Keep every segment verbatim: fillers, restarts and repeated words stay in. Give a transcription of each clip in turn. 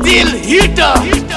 still hitter.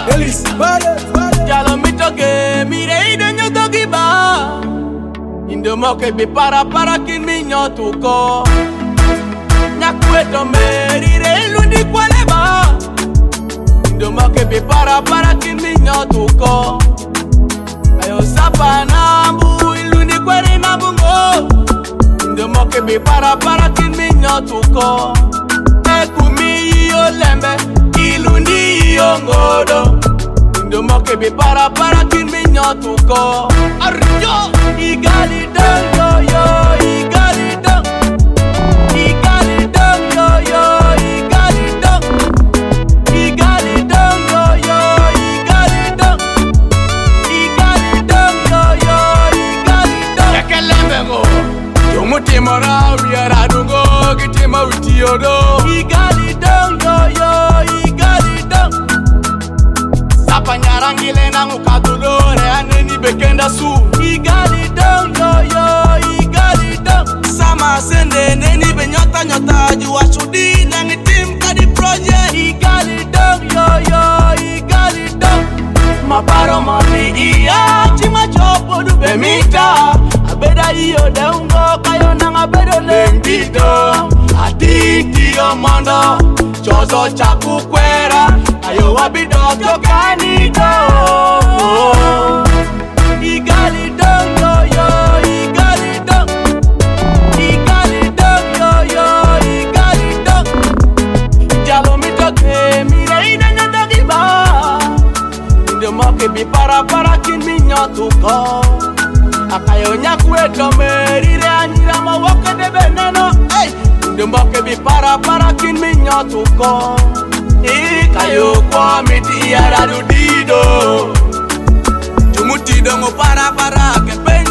Jalo mitoke mire ide nyoto giba. Indo moke be para para kin mi nyotuko. Nyakweto merire lundi kwaleba. Indo moke be para para kin mi nyotuko. Ayo sapana mbu ilundi kwere na bungo. Indo moke be para para kin mi nyotuko. Ekumi yo lembe ilundi yo ngodo. Indo moke be para para kin mi nyotuko. Arjo igali dongo yo igali dong. Igali dongo yo igali dong. Igali dongo yo igali dong. Igali dongo yo igali dong. Ekelembengo Yomutima rawi aradungo gitima witiodo. Igali dongo yo igali dong. Sapa nyarangile na ngukadulore aneni bekenda su. Igali dongo yo igali dong. Sama sende neni benyota nyota juwa shudi nangi team kadi project. Igali dongo yo igali dong. Maparo mami iya chima chopo du bemita. Abeda iyo deungo kayo nang abedo lengido. Atiti yo mondo chozo chaku kwera. Ayo wabido kyo kanido. Igali dongo yo igali dong. Igali dongo yo igali dong. Jalo mitoke mire ide nyoto giba. Indo moke bi para para kin mi nyotuko. Akayo nyakweto merire anyira mawoke de beneno. Hey, indo moke bi para para kin mi nyotuko. Ikayo kwa miti ya radudido. Jumutido ngo para para kepe